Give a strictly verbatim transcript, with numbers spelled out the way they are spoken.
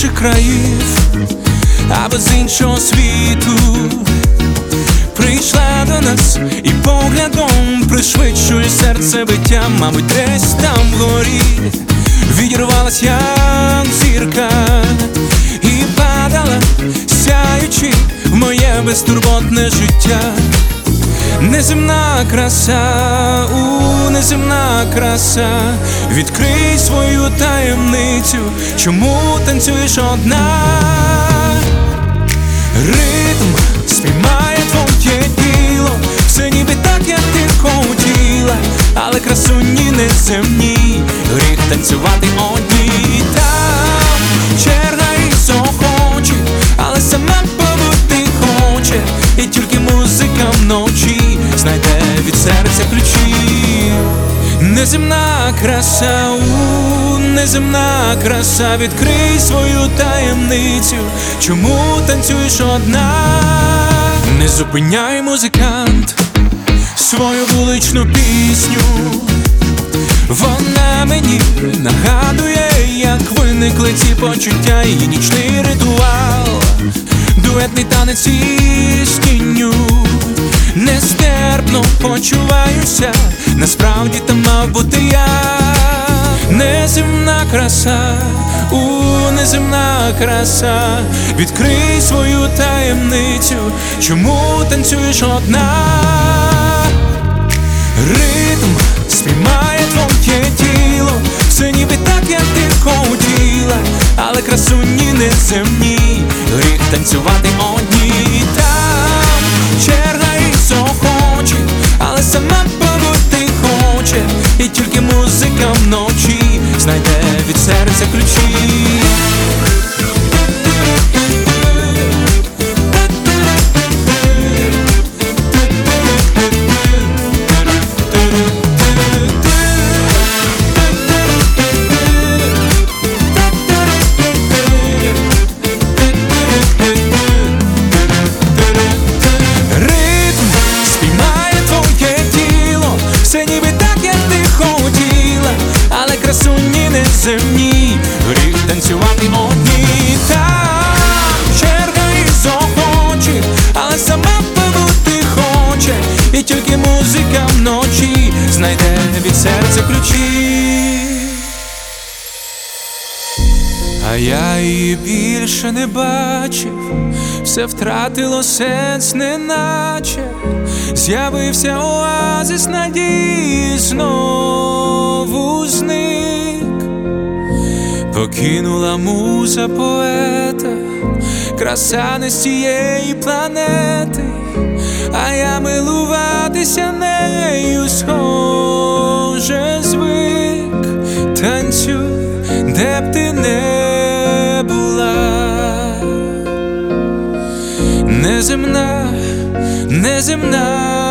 інших країв або з іншого світу. Прийшла до нас і поглядом пришвидшує серце биття. Мабуть, десь там вгорі відірвалась як зірка і падала, сяючи в моє безтурботне життя. Неземна краса, у неземна краса, відкрий свою таємницю, чому танцюєш одна? Ритм спіймає твоє тіло, все ніби так, як ти хотіла, але красуні неземні, гріх танцювати одній. Там черга із охочі, але сама побути хоче, і тільки музика вночі знайде від серця ключі. Неземна краса, у неземна краса, відкрий свою таємницю, чому танцюєш одна? Не зупиняй, музикант, свою вуличну пісню. Вона мені нагадує, як виникли ці почуття, і нічний ритуал, дуетний танець із тінню. Нестерпно почуваюся, насправді там мав бути я. Неземна краса, у неземна краса, відкрий свою таємницю, чому танцюєш одна? Ритм спіймає твоє тіло, все ніби так, як ти хотіла, але красуні неземні, гріх танцювати одній. Там черга із охочі, але сама побути хоче, і тільки музика вночі знайде від серця ключі. Красуні неземні, гріх танцювати одні. Там черга із охочі, але сама побути хоче, і тільки музика вночі знайде від серця ключі. А я її більше не бачив, все втратило сенс, неначе з'явився оазис надії, знову зник. Покинула муза поета, краса не з цієї планети, а я милуватися нею схоже звик. Танцюй, де б ти не була. Неземна, неземна